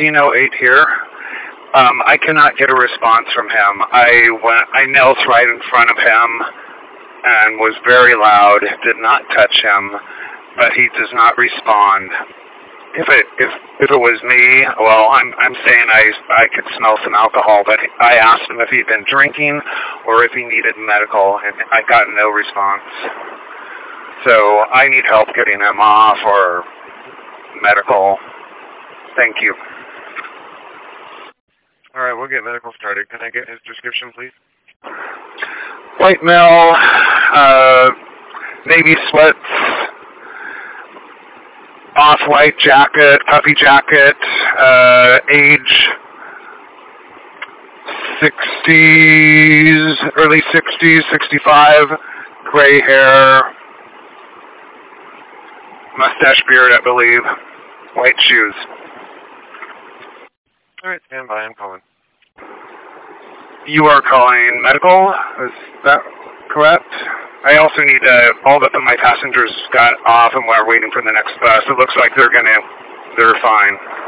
1608 here. I cannot get a response from him. I knelt right in front of him and was very loud, did not touch him, but he does not respond. If it was me, well, I'm saying I could smell some alcohol, but I asked him if he'd been drinking or if he needed medical, and I got no response. So I need help getting him off or medical. Thank you. All right, we'll get medical started. Can I get his description, please? White male, navy sweats, off-white jacket, puffy jacket, age 60s, early 60s, 65, gray hair, mustache beard, I believe, white shoes. All right, stand by. I'm calling. You are calling medical? Is that correct? I also need all of my passengers got off and we're waiting for the next bus. It looks like they're fine.